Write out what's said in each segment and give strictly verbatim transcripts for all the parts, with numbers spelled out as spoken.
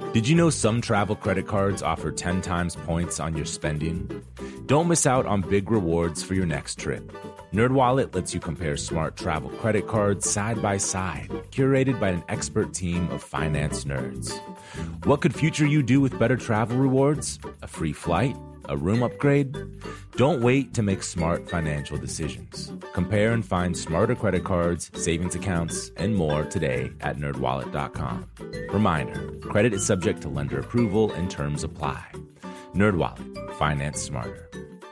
Did you know some travel credit cards offer ten times points on your spending? Don't miss out on big rewards for your next trip. NerdWallet lets you compare smart travel credit cards side by side, curated by an expert team of finance nerds. What could future you do with better travel rewards? A free flight? A room upgrade? Don't wait to make smart financial decisions. Compare and find smarter credit cards, savings accounts, and more today at nerd wallet dot com. Reminder, credit is subject to lender approval and terms apply. NerdWallet, finance smarter.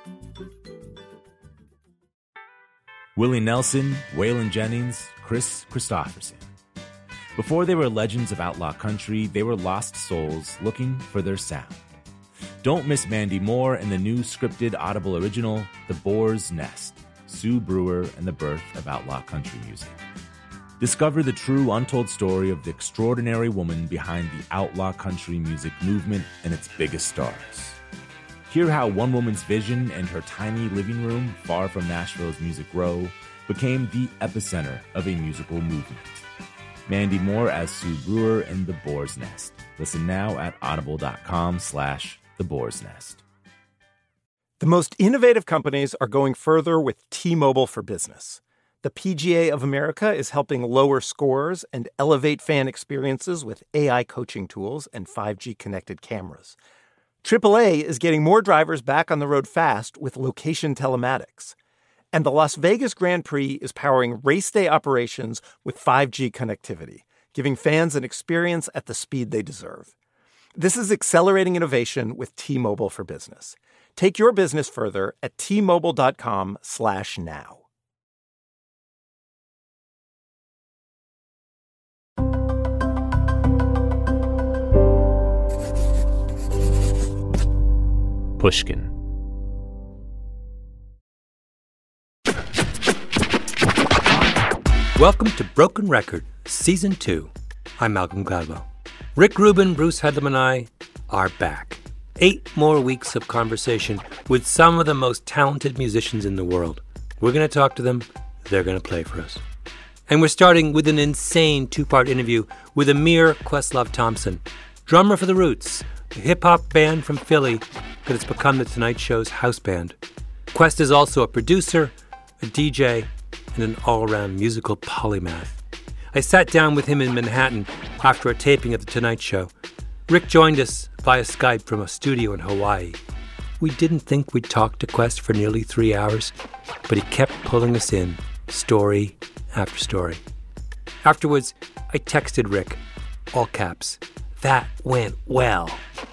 Willie Nelson, Waylon Jennings, Chris Christopherson. Before they were legends of outlaw country, they were lost souls looking for their sound. Don't miss Mandy Moore and the new scripted Audible original, The Boar's Nest, Sue Brewer and the Birth of Outlaw Country Music. Discover the true untold story of the extraordinary woman behind the outlaw country music movement and its biggest stars. Hear how one woman's vision and her tiny living room, far from Nashville's Music Row, became the epicenter of a musical movement. Mandy Moore as Sue Brewer in The Boar's Nest. Listen now at audible.com slash The Boar's Nest. The most innovative companies are going further with T-Mobile for Business. The P G A of America is helping lower scores and elevate fan experiences with A I coaching tools and five G connected cameras. triple A is getting more drivers back on the road fast with location telematics. And the Las Vegas Grand Prix is powering race day operations with five G connectivity, giving fans an experience at the speed they deserve. This is accelerating innovation with T-Mobile for Business. Take your business further at T-Mobile.com slash now. Pushkin. Welcome to Broken Record, Season two. I'm Malcolm Gladwell. Rick Rubin, Bruce Headlam, and I are back. Eight more weeks of conversation with some of the most talented musicians in the world. We're going to talk to them. They're going to play for us. And we're starting with an insane two-part interview with Amir Questlove Thompson, drummer for The Roots, a hip-hop band from Philly that has become The Tonight Show's house band. Quest is also a producer, a D J, and an all-around musical polymath. I sat down with him in Manhattan after a taping of The Tonight Show. Rick joined us via Skype from a studio in Hawaii. We didn't think we'd talk to Quest for nearly three hours, but he kept pulling us in, story after story. Afterwards, I texted Rick, all caps, "That went well."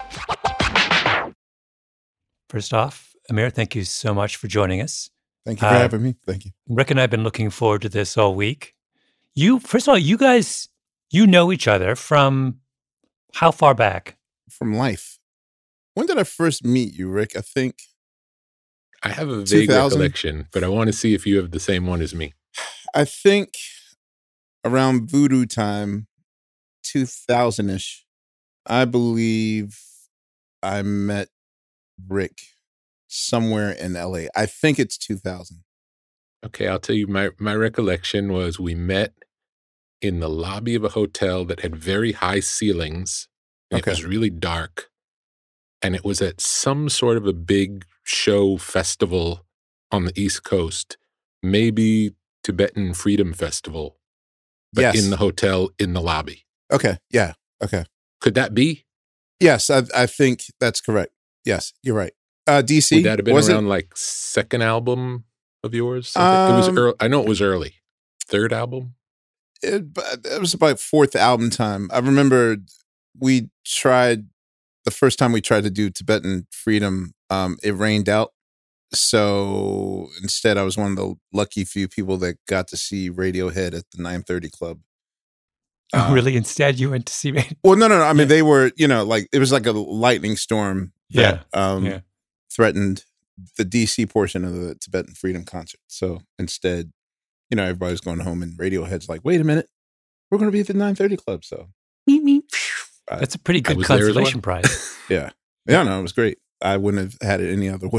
First off, Amir, thank you so much for joining us. Thank you for uh, having me. Thank you. Rick and I have been looking forward to this all week. You, first of all, you guys, you know each other from how far back? From life. When did I first meet you, Rick? I think I have a vague recollection, but I want to see if you have the same one as me. I think around Voodoo time, two thousand-ish, I believe I met Rick somewhere in L A. I think it's two thousand. Okay, I'll tell you, my, my recollection was we met in the lobby of a hotel that had very high ceilings. And okay. It was really dark. And it was at some sort of a big show festival on the East Coast, maybe Tibetan Freedom Festival, but yes. in the hotel, in the lobby. Okay, yeah, okay. Could that be? Yes, I, I think that's correct. Yes, you're right. Uh, D C? Would that have been was around it? like second album of yours? Um, it was early. I know it was early. Third album? It, it was about fourth album time. I remember we tried, the first time we tried to do Tibetan Freedom, um, it rained out. So instead, I was one of the lucky few people that got to see Radiohead at the nine thirty Club. Oh, uh, really? Instead, you went to see Radiohead? Well, no, no, no. I mean, yeah. They were, you know, like, it was like a lightning storm that yeah. Um, yeah. threatened the D C portion of the Tibetan Freedom concert. So instead, you know, everybody's going home and Radiohead's like, wait a minute, we're going to be at the nine thirty Club. So meep, meep. Uh, that's a pretty good consolation well. prize. yeah. Yeah, no, it was great. I wouldn't have had it any other way.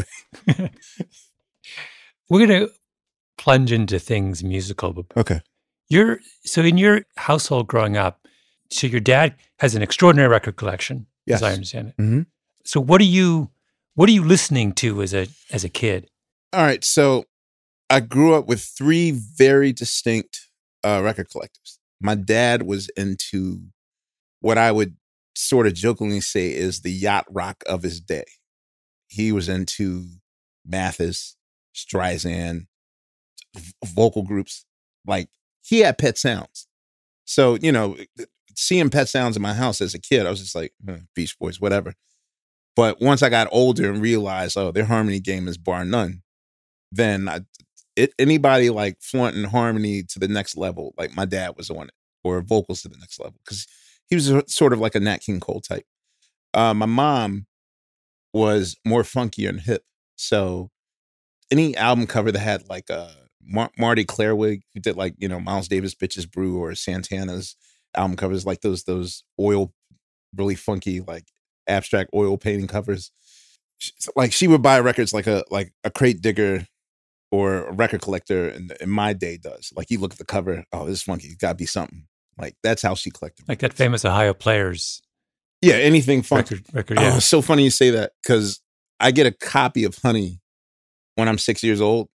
We're going to plunge into things musical. Okay. You're, so in your household growing up, so your dad has an extraordinary record collection, yes. as I understand it. Mm-hmm. So what are you what are you listening to as a as a kid? All right, so I grew up with three very distinct uh, record collectors. My dad was into what I would sort of jokingly say is the yacht rock of his day. He was into Mathis, Streisand, v- vocal groups. Like, he had Pet Sounds. So, you know, seeing Pet Sounds in my house as a kid, I was just like, eh, Beach Boys, whatever. But once I got older and realized, oh, their harmony game is bar none, then I, it, anybody like flaunting harmony to the next level, like my dad was on it, or vocals to the next level, because he was sort of like a Nat King Cole type. Uh, my mom was more funky and hip. So any album cover that had like a Mar- Marty Clairwig, who did like, you know, Miles Davis, Bitches Brew, or Santana's album covers, like those, those oil, really funky, like abstract oil painting covers. Like, she would buy records like a, like a crate digger or a record collector in, in my day does. Like, you look at the cover, oh, this is funky. It's got to be something. Like, that's how she collected. Like that famous Ohio Players. Yeah, anything funky. Record, record, yeah. Oh, it's so funny you say that, because I get a copy of Honey when I'm six years old.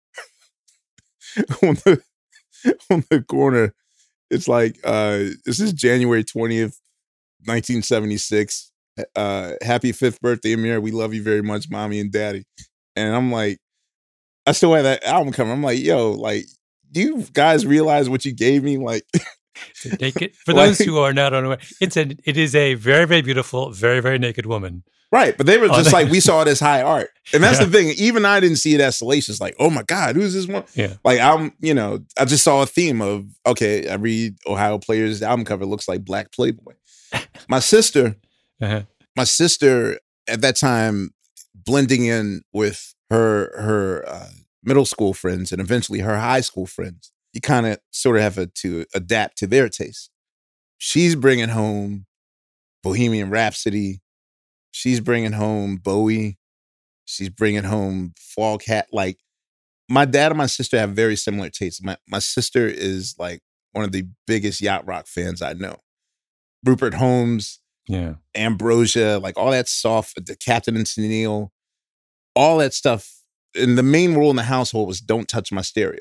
on, the, on the corner, it's like, uh, this is January twentieth, nineteen seventy-six. Uh, happy fifth birthday, Amir. We love you very much, mommy and daddy. And I'm like, I still have that album cover. I'm like, yo, like, do you guys realize what you gave me? Like, so naked, for like, those who are not unaware, it's a, it is a very, very beautiful, very, very naked woman. Right. But they were just oh, like, we saw it as high art. And that's yeah. the thing. Even I didn't see it as salacious. Like, oh my God, who's this one? Yeah. Like, I'm, you know, I just saw a theme of, okay, every Ohio Players album cover looks like Black Playboy. My sister, uh-huh. my sister at that time, blending in with her, her uh, middle school friends and eventually her high school friends, you kind of sort of have a, to adapt to their taste. She's bringing home Bohemian Rhapsody. She's bringing home Bowie. She's bringing home Foghat. Like, my dad and my sister have very similar tastes. My my sister is like one of the biggest yacht rock fans I know. Rupert Holmes, yeah, Ambrosia, like all that soft, the Captain and Tennille, all that stuff. And the main rule in the household was don't touch my stereo.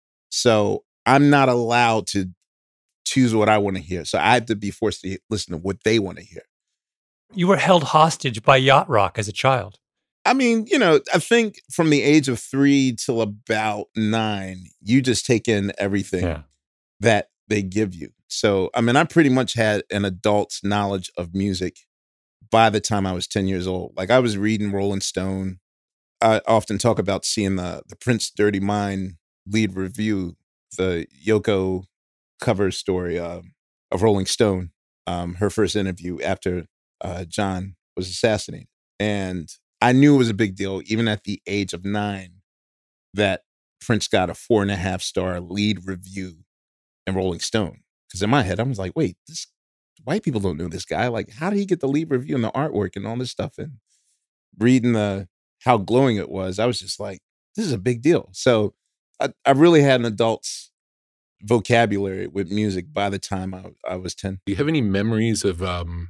So I'm not allowed to choose what I want to hear. So I have to be forced to listen to what they want to hear. You were held hostage by yacht rock as a child. I mean, you know, I think from the age of three till about nine, you just take in everything yeah. that they give you. So, I mean, I pretty much had an adult's knowledge of music by the time I was ten years old. Like, I was reading Rolling Stone. I often talk about seeing the, the Prince Dirty Mind lead review, the Yoko cover story uh, of Rolling Stone, um, her first interview after uh, John was assassinated. And I knew it was a big deal, even at the age of nine, that Prince got a four and a half star lead review in Rolling Stone. Because in my head, I was like, wait, this white people don't know this guy. Like, how did he get the lead review and the artwork and all this stuff? And reading the how glowing it was, I was just like, this is a big deal. So I, I really had an adult's vocabulary with music by the time I, I was ten. Do you have any memories of um,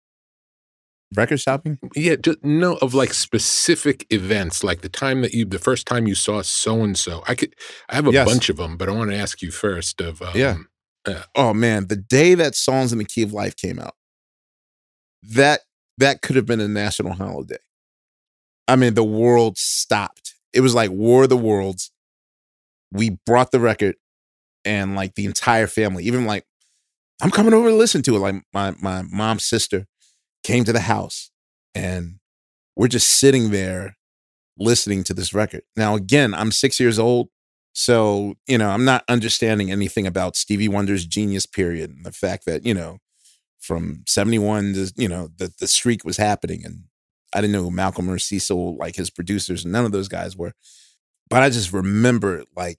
record shopping? Yeah, just, no, of like specific events, like the time that you, the first time you saw so and so. I could, I have a yes. bunch of them, but I want to ask you first. Of um, yeah. Uh, oh man, the day that Songs in the Key of Life came out, that that could have been a national holiday. I mean, the world stopped. It was like War of the Worlds. We brought the record, and like the entire family, even like, I'm coming over to listen to it. Like my my mom's sister came to the house, and we're just sitting there listening to this record. Now, again, I'm six years old. So, you know, I'm not understanding anything about Stevie Wonder's genius period and the fact that, you know, from seventy-one to, you know, that the streak was happening. And I didn't know who Malcolm or Cecil, like his producers, and none of those guys were. But I just remember like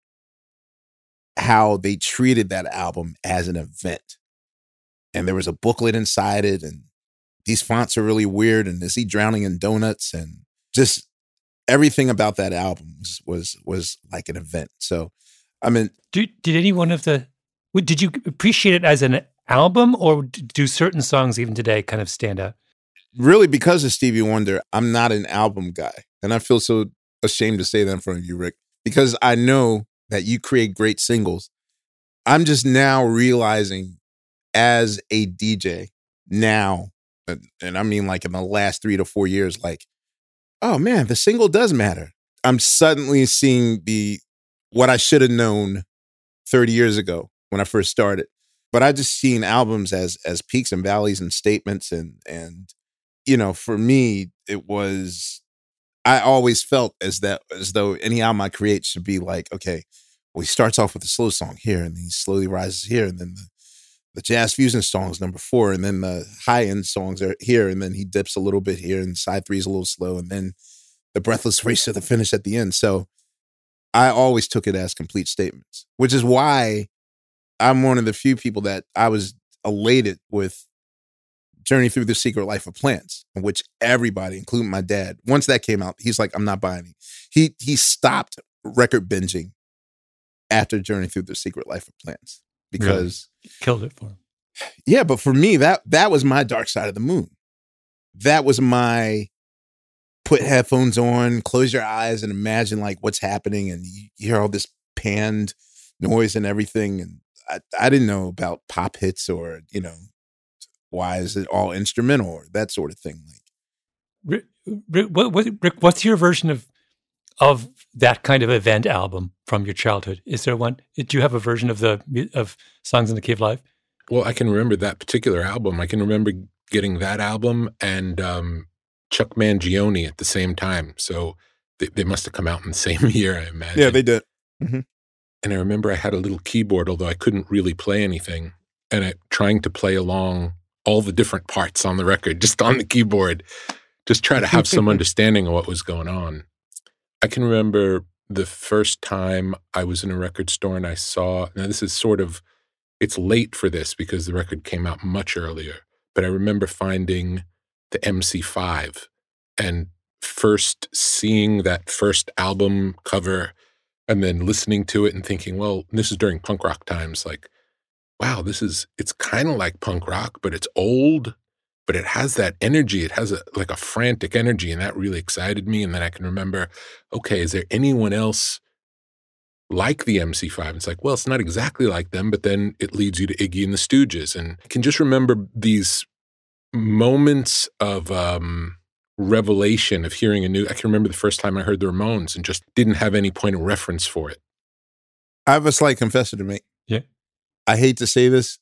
how they treated that album as an event. And there was a booklet inside it, and these fonts are really weird, and is he drowning in donuts? And just everything about that album was, was was like an event. So, I mean, did did any one of the did you appreciate it as an album, or do certain songs even today kind of stand out? Really, because of Stevie Wonder, I'm not an album guy. And I feel so ashamed to say that in front of you, Rick, because I know that you create great singles. I'm just now realizing as a D J now, and I mean like in the last three to four years, like, oh man, the single does matter. I'm suddenly seeing the what I should have known thirty years ago when I first started. But I just seen albums as as peaks and valleys and statements, and and you know, for me, it was I always felt as that as though any album I create should be like, okay, well, he starts off with a slow song here, and then he slowly rises here, and then the, the jazz fusion song is number four, and then the high end songs are here, and then he dips a little bit here, and side three is a little slow, and then the breathless race to the finish at the end. So I always took it as complete statements, which is why I'm one of the few people that I was elated with Journey Through the Secret Life of Plants, in which everybody, including my dad, once that came out, he's like, I'm not buying it. He he stopped record binging after Journey Through the Secret Life of Plants because really? Killed it for him. Yeah, but for me, that that was my Dark Side of the Moon. That was my put headphones on, close your eyes, and imagine like what's happening, and you hear all this panned noise and everything. And I, I didn't know about pop hits or, you know, why is it all instrumental or that sort of thing. Like, Rick, Rick, what, what, Rick, what's your version of of that kind of event album from your childhood? Is there one? Do you have a version of the of Songs in the Key of Life? Well, I can remember that particular album. I can remember getting that album and um, Chuck Mangione at the same time. So they, they must have come out in the same year, I imagine. Yeah, they did. Mm-hmm. And I remember I had a little keyboard, although I couldn't really play anything, and I, trying to play along all the different parts on the record, just on the keyboard, just try to have some understanding of what was going on. I can remember the first time I was in a record store and I saw, now this is sort of, it's late for this because the record came out much earlier, but I remember finding the M C five and first seeing that first album cover and then listening to it and thinking, well, this is during punk rock times, like, wow, this is, it's kind of like punk rock, but it's old, but it has that energy. It has a, like a frantic energy, and that really excited me. And then I can remember, okay, is there anyone else like the M C five? It's like, well, it's not exactly like them, but then it leads you to Iggy and the Stooges. And I can just remember these moments of um, revelation of hearing a new, I can remember the first time I heard the Ramones and just didn't have any point of reference for it. I have a slight confession to make. Yeah. I hate to say this.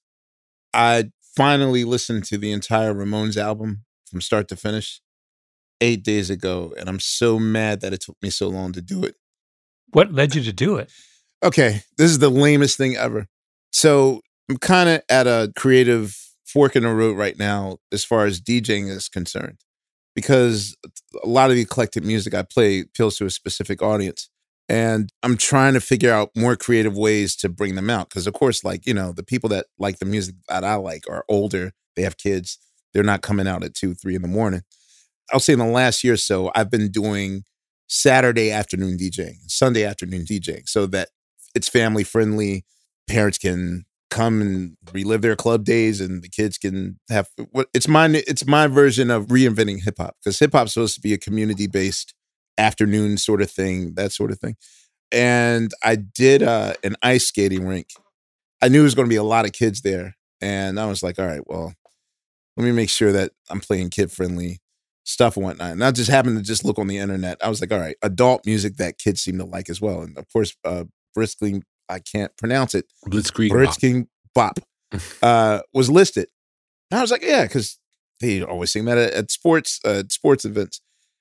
I finally listened to the entire Ramones album from start to finish eight days ago, and I'm so mad that it took me so long to do it. What led you to do it? Okay, this is the lamest thing ever. So I'm kind of at a creative fork in the road right now as far as DJing is concerned, because a lot of the eclectic music I play appeals to a specific audience. And I'm trying to figure out more creative ways to bring them out. Because, of course, like, you know, the people that like the music that I like are older. They have kids. They're not coming out at two, three in the morning. I'll say in the last year or so, I've been doing Saturday afternoon DJing, Sunday afternoon DJing, so that it's family friendly. Parents can come and relive their club days, and the kids can have what it's my it's my version of reinventing hip hop, because hip hop's supposed to be a community based afternoon sort of thing, that sort of thing. And I did uh, an ice skating rink. I knew there was going to be a lot of kids there, and I was like, all right, well, let me make sure that I'm playing kid friendly stuff and whatnot. And I just happened to just look on the internet. I was like, all right, adult music that kids seem to like as well. And of course, uh, Blitzkrieg, I can't pronounce it. Blitzkrieg Blitzkrieg Bop uh, was listed. And I was like, yeah, because they always sing that at, at sports uh, sports events.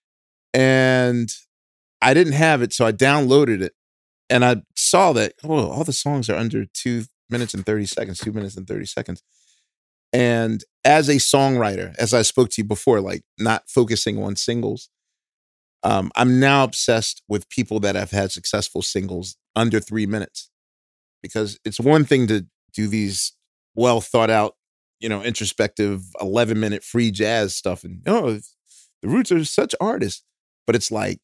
And I didn't have it, so I downloaded it. And I saw that, oh, all the songs are under two minutes and thirty seconds, two minutes and thirty seconds. And as a songwriter, as I spoke to you before, like not focusing on singles, um, I'm now obsessed with people that have had successful singles under three minutes. Because it's one thing to do these well thought out, you know, introspective eleven minute free jazz stuff. And, oh, the Roots are such artists. But it's like,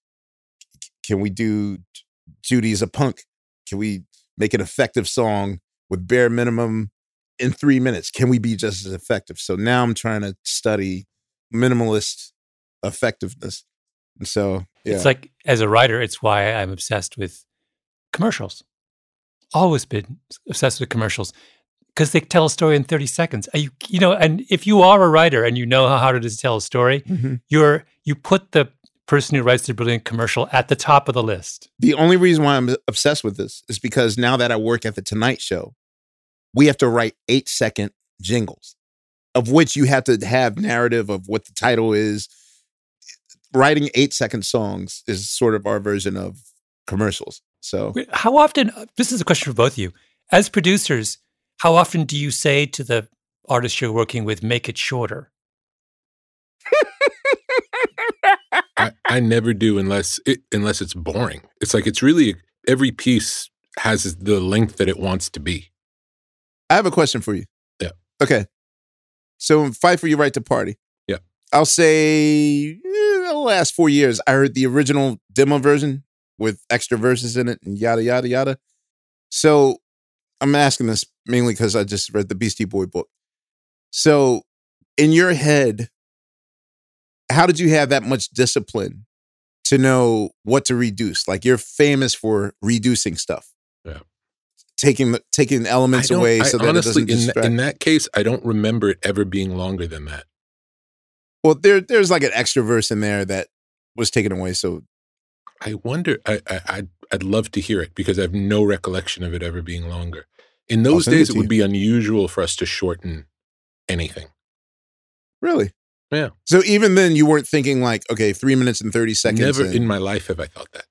can we do Judy's a Punk? Can we make an effective song with bare minimum in three minutes, can we be just as effective? So now I'm trying to study minimalist effectiveness. And so, yeah. It's like, as a writer, it's why I'm obsessed with commercials. Always been obsessed with commercials because they tell a story in thirty seconds. You, you know, and if you are a writer and you know how hard it is to tell a story, mm-hmm. you're you put the person who writes the brilliant commercial at the top of the list. The only reason why I'm obsessed with this is because now that I work at the Tonight Show, we have to write eight second jingles, of which you have to have narrative of what the title is. Writing eight second songs is sort of our version of commercials. So how often, this is a question for both of you, as producers, how often do you say to the artist you're working with, make it shorter? I, I never do unless it, unless it's boring. It's like, it's really, every piece has the length that it wants to be. I have a question for you. Yeah. Okay. So in Fight for Your Right to Party. Yeah. I'll say eh, the last four years, I heard the original demo version with extra verses in it and yada, yada, yada. So I'm asking this mainly because I just read the Beastie Boy book. So in your head, how did you have that much discipline to know what to reduce? Like, you're famous for reducing stuff. Yeah. Taking taking elements away so I, that honestly, it doesn't distract. In, in that case, I don't remember it ever being longer than that. Well, there there's like an extra verse in there that was taken away. So I wonder, I, I, I'd, I'd love to hear it because I have no recollection of it ever being longer. In those days, it, it would be unusual for us to shorten anything. Really? Yeah. So even then, you weren't thinking like, okay, three minutes and thirty seconds. Never and, in my life have I thought that.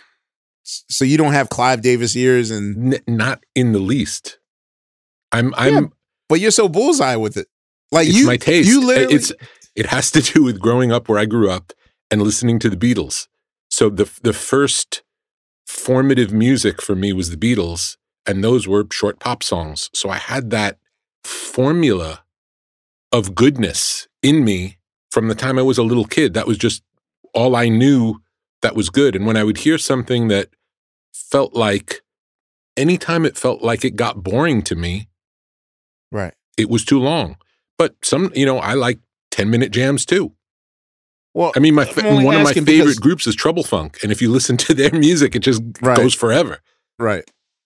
So you don't have Clive Davis ears and N- not in the least. I'm, I'm, yeah, but you're so bullseye with it. Like it's you, my taste. You literally, it's, it has to do with growing up where I grew up and listening to the Beatles. So the the first formative music for me was the Beatles, and those were short pop songs. So I had that formula of goodness in me from the time I was a little kid. That was just all I knew that was good. And when I would hear something that felt like, anytime it felt like it got boring to me, right, it was too long. But some, you know, I like ten minute jams too. Well, I mean, my one of my favorite because, groups is Trouble Funk, and if you listen to their music, it just right, goes forever. Right.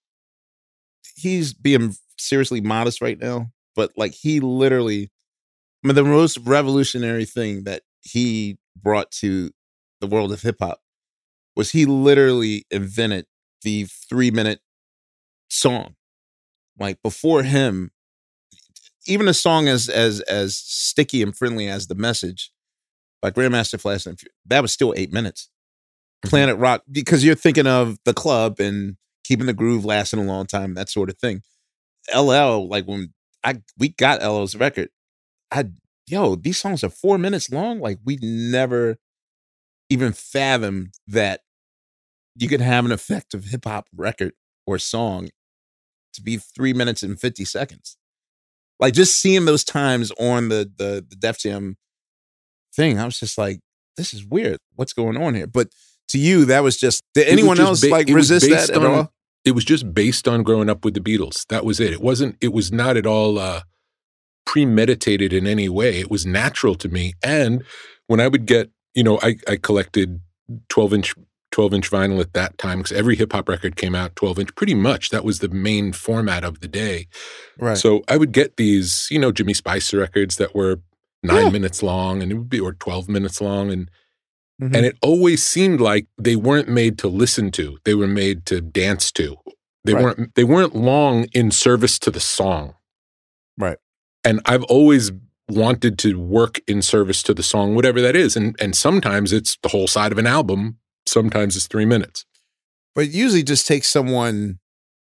He's being seriously modest right now, but like he literally, I mean, the most revolutionary thing that he brought to the world of hip hop was he literally invented the three minute song. Like before him, even a song as as as sticky and friendly as The Message by Grandmaster Flash, that was still eight minutes. Mm-hmm. Planet Rock, because you're thinking of the club and keeping the groove lasting a long time, that sort of thing. L L, like when I we got L L's record, I yo, these songs are four minutes long. Like we never even fathomed that you could have an effective hip hop record or song to be three minutes and fifty seconds. Like just seeing those times on the the, the Def Jam thing, I was just like, this is weird. What's going on here? But to you, that was just, did anyone else ba- like resist that at on, all? It was just based on growing up with the Beatles. That was it. It wasn't, it was not at all uh, premeditated in any way. It was natural to me. And when I would get, you know, I, I collected twelve inch vinyl at that time because every hip hop record came out twelve inch pretty much. That was the main format of the day. Right. So I would get these, you know, Jimmy Spicer records that were nine yeah. minutes long and it would be, or twelve minutes long. And, mm-hmm. and it always seemed like they weren't made to listen to. They were made to dance to. They right. weren't, they weren't long in service to the song. Right. And I've always wanted to work in service to the song, whatever that is. And, and sometimes it's the whole side of an album. Sometimes it's three minutes. But it usually just takes someone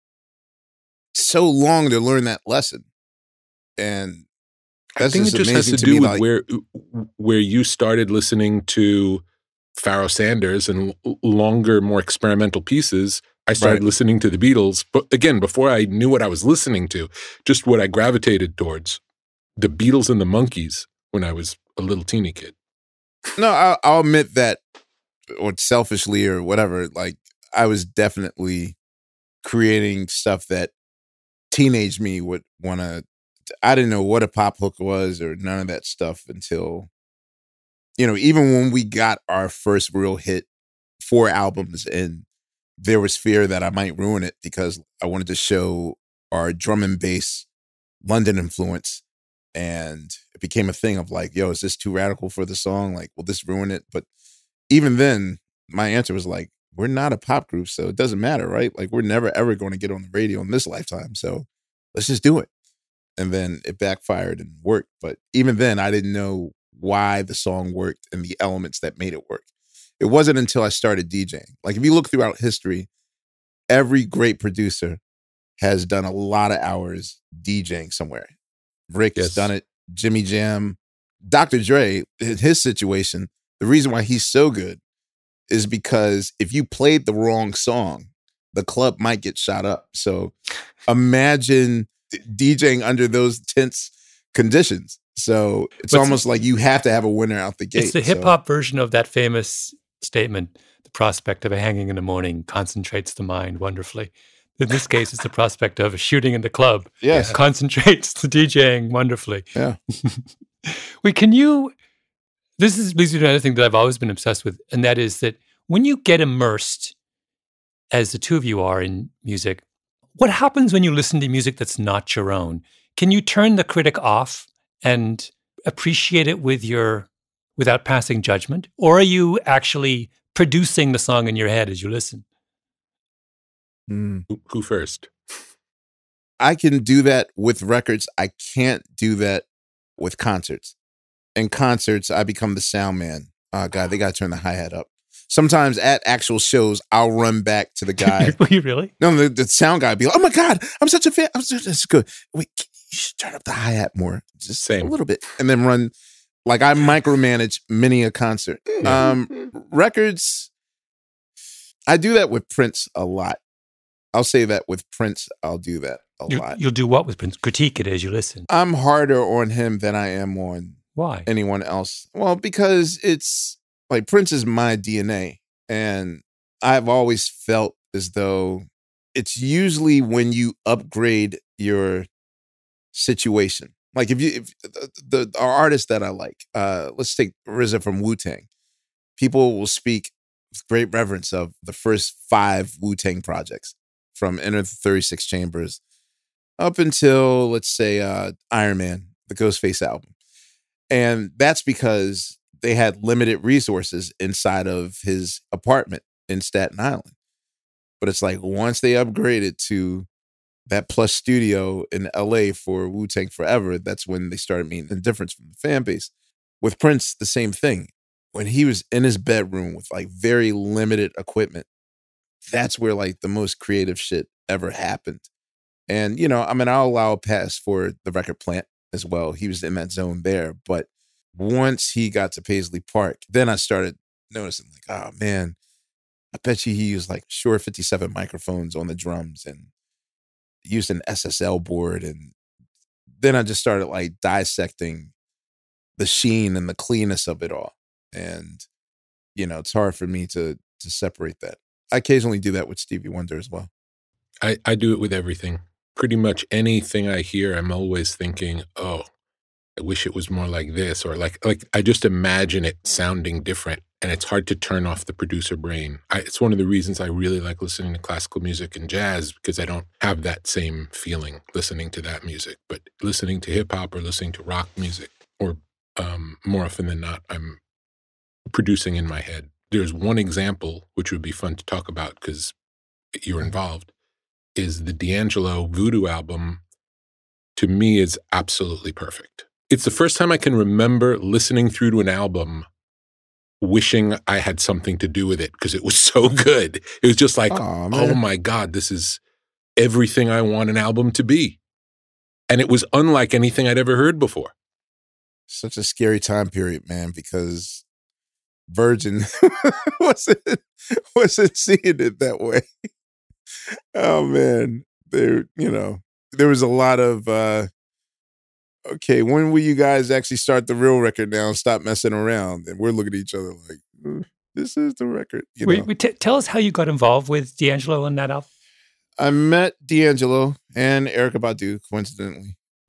so long to learn that lesson. And that's I think just it just has to, to do me, with like, where where you started listening to Pharoah Sanders and l- longer, more experimental pieces. I started right. listening to the Beatles. But again, before I knew what I was listening to, just what I gravitated towards, the Beatles and the Monkees when I was a little teeny kid. No, I'll, I'll admit that, or selfishly or whatever, like I was definitely creating stuff that teenage me would want to I didn't know what a pop hook was or none of that stuff until, you know, even when we got our first real hit, four albums in, there was fear that I might ruin it because I wanted to show our drum and bass London influence. And it became a thing of like, yo, is this too radical for the song? Like, will this ruin it? But even then, my answer was like, we're not a pop group, so it doesn't matter, right? Like, we're never, ever going to get on the radio in this lifetime. So let's just do it. And then it backfired and worked. But even then, I didn't know why the song worked and the elements that made it work. It wasn't until I started DJing. Like, if you look throughout history, every great producer has done a lot of hours DJing somewhere. Rick yes. has done it. Jimmy Jam. Doctor Dre, in his situation, the reason why he's so good is because if you played the wrong song, the club might get shot up. So imagine DJing under those tense conditions. So it's but almost like you have to have a winner out the gate. It's the hip hop so. version of that famous statement, the prospect of a hanging in the morning concentrates the mind wonderfully. In this case, it's the prospect of a shooting in the club. Yes. Concentrates the DJing wonderfully. Yeah. Wait, can you, this is leads me to another thing that I've always been obsessed with, and that is that when you get immersed, as the two of you are in music, what happens when you listen to music that's not your own? Can you turn the critic off and appreciate it with your, without passing judgment? Or are you actually producing the song in your head as you listen? Mm. Who, who first? I can do that with records. I can't do that with concerts. In concerts, I become the sound man. Oh, God, they got to turn the hi-hat up. Sometimes at actual shows, I'll run back to the guy. Will you really? No, the, the sound guy be like, oh, my God, I'm such a fan. I'm such, this is good. Wait, you should turn up the hi-hat more. Just Same. a little bit. And then run. Like, I micromanage many a concert. Um, records, I do that with Prince a lot. I'll say that with Prince, I'll do that a you, lot. You'll do what with Prince? Critique it as you listen. I'm harder on him than I am on Why? anyone else. Well, because it's like Prince is my D N A. And I've always felt as though it's usually when you upgrade your situation. Like if you, if the, the our artists that I like, uh, let's take R Z A from Wu-Tang. People will speak with great reverence of the first five Wu-Tang projects. From Enter the thirty-six Chambers up until, let's say, uh, Iron Man, the Ghostface album. And that's because they had limited resources inside of his apartment in Staten Island. But it's like once they upgraded to that plush studio in L A for Wu-Tang Forever, that's when they started meeting the difference from the fan base. With Prince, the same thing. When he was in his bedroom with like very limited equipment, that's where like the most creative shit ever happened. And, you know, I mean, I'll allow a pass for the record plant as well. He was in that zone there. But once he got to Paisley Park, then I started noticing like, oh man, I bet you he used like Shure fifty-seven microphones on the drums and used an S S L board. And then I just started like dissecting the sheen and the cleanness of it all. And, you know, it's hard for me to to separate that. I occasionally do that with Stevie Wonder as well. I, I do it with everything. Pretty much anything I hear, I'm always thinking, oh, I wish it was more like this. Or like, like I just imagine it sounding different. And it's hard to turn off the producer brain. I, it's one of the reasons I really like listening to classical music and jazz, because I don't have that same feeling listening to that music. But listening to hip hop or listening to rock music, or um, more often than not, I'm producing in my head. There's one example, which would be fun to talk about because you're involved, is the D'Angelo Voodoo album. To me, is absolutely perfect. It's the first time I can remember listening through to an album wishing I had something to do with it because it was so good. It was just like, oh, oh my God, this is everything I want an album to be. And it was unlike anything I'd ever heard before. Such a scary time period, man, because Virgin wasn't wasn't seeing it that way. Oh man, there you know there was a lot of uh, okay. When will you guys actually start the real record now and stop messing around? And we're looking at each other like, mm, this is the record. You wait, know? wait, t- tell us how you got involved with D'Angelo on that album. I met D'Angelo and Erykah Badu coincidentally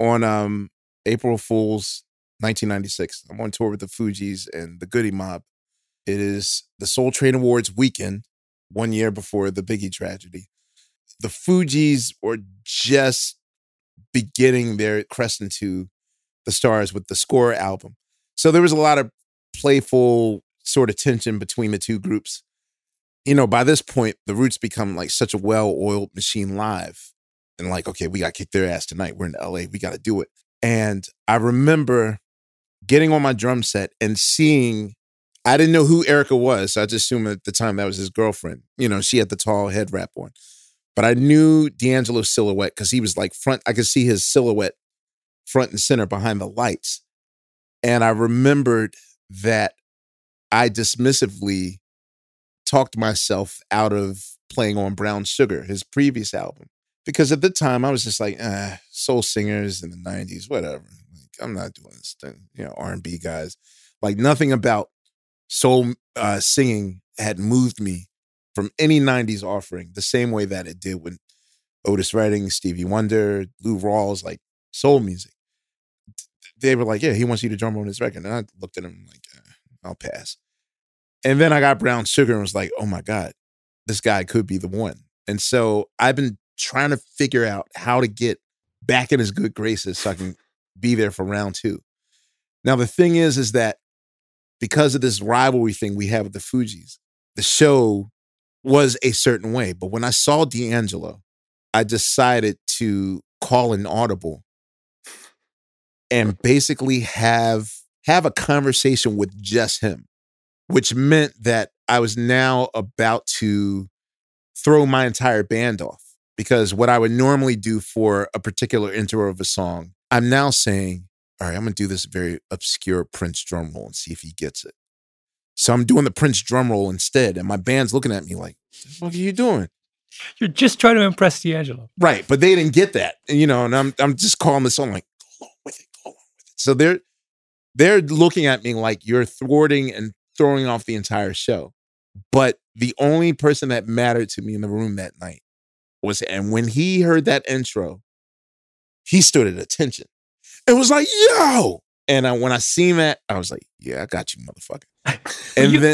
on um, April Fool's nineteen ninety-six. I'm on tour with the Fugees and the Goody Mob. It is the Soul Train Awards weekend, one year before the Biggie tragedy. The Fugees were just beginning their crest into the stars with the Score album. So there was a lot of playful sort of tension between the two groups. You know, by this point, the Roots become like such a well-oiled machine live. And like, okay, we got to kick their ass tonight. We're in L A. We got to do it. And I remember getting on my drum set and seeing, I didn't know who Erica was. So I just assumed at the time that was his girlfriend. You know, she had the tall head wrap on. But I knew D'Angelo's silhouette because he was like front. I could see his silhouette front and center behind the lights. And I remembered that I dismissively talked myself out of playing on Brown Sugar, his previous album. Because at the time, I was just like, ah, soul singers in the nineties, whatever. Like, I'm not doing this thing, you know, R and B guys. Like, nothing about soul uh, singing had moved me from any nineties offering the same way that it did when Otis Redding, Stevie Wonder, Lou Rawls, like soul music. They were like, yeah, he wants you to drum on his record. And I looked at him like, eh, I'll pass. And then I got Brown Sugar and was like, oh my God, this guy could be the one. And so I've been trying to figure out how to get back in his good graces so I can be there for round two. Now, the thing is, is that because of this rivalry thing we have with the Fugees, the show was a certain way. But when I saw D'Angelo, I decided to call an audible and basically have have a conversation with just him, which meant that I was now about to throw my entire band off. Because what I would normally do for a particular intro of a song, I'm now saying, all right, I'm going to do this very obscure Prince drum roll and see if he gets it. So I'm doing the Prince drum roll instead. And my band's looking at me like, what are you doing? You're just trying to impress D'Angelo. Right. But they didn't get that. And, you know, and I'm I'm just calling the song like, go along with it, go along with it. So they're, they're looking at me like you're thwarting and throwing off the entire show. But the only person that mattered to me in the room that night was, and when he heard that intro, he stood at attention. It was like, yo. And I, when I seen that, I was like, yeah, I got you, motherfucker. And you- then,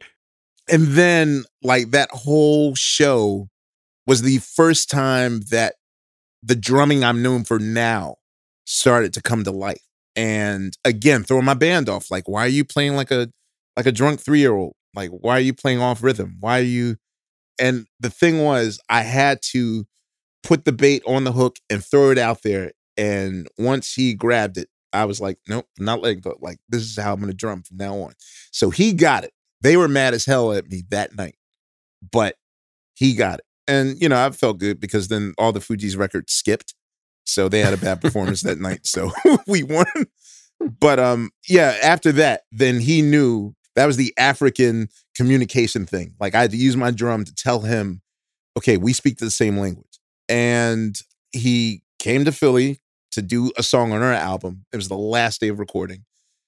and then like that whole show was the first time that the drumming I'm known for now started to come to life. And again, throwing my band off. Like, why are you playing like a, like a drunk three-year-old? Like, why are you playing off rhythm? Why are you? And the thing was, I had to put the bait on the hook and throw it out there. And once he grabbed it, I was like, nope, I'm not letting go. Like, this is how I'm going to drum from now on. So he got it. They were mad as hell at me that night, but he got it. And, you know, I felt good because then all the Fugees records skipped. So they had a bad performance that night. So we won. But um, yeah, after that, then he knew that was the African communication thing. Like, I had to use my drum to tell him, okay, we speak the same language. And he came to Philly to do a song on our album. It was the last day of recording.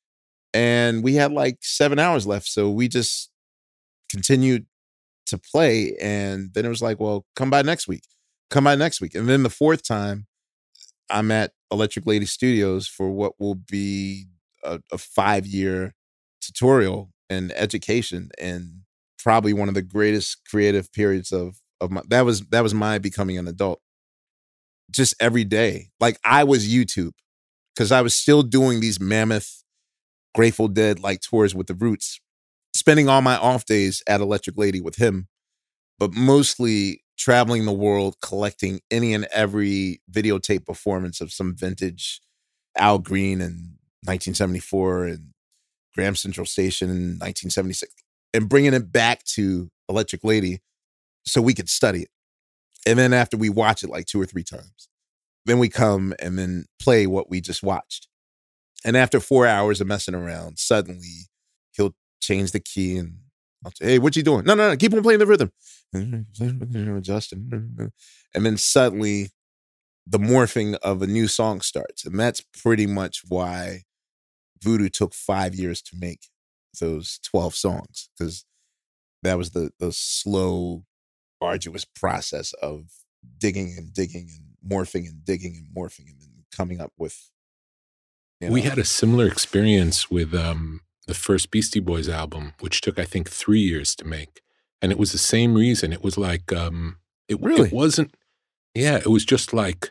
And we had like seven hours left. So we just continued to play. And then it was like, well, come by next week. Come by next week. And then the fourth time, I'm at Electric Lady Studios for what will be a, a five-year tutorial and education, and probably one of the greatest creative periods of of my that was that was my becoming an adult. Just every day, like I was YouTube, because I was still doing these mammoth Grateful Dead like tours with the Roots, spending all my off days at Electric Lady with him, but mostly traveling the world, collecting any and every videotape performance of some vintage Al Green in nineteen seventy-four and Graham Central Station in nineteen seventy-six, and bringing it back to Electric Lady so we could study it. And then after we watch it like two or three times, then we come and then play what we just watched. And after four hours of messing around, suddenly he'll change the key and I'll say, hey, what you doing? No, no, no, keep on playing the rhythm. Justin. And then suddenly the morphing of a new song starts. And that's pretty much why Voodoo took five years to make those twelve songs, because that was the the slow, arduous process of digging and digging and morphing and digging and morphing and then coming up with. You know. We had a similar experience with um, the first Beastie Boys album, which took, I think, three years to make. And it was the same reason. It was like, um, it, really? it wasn't, yeah, it was just like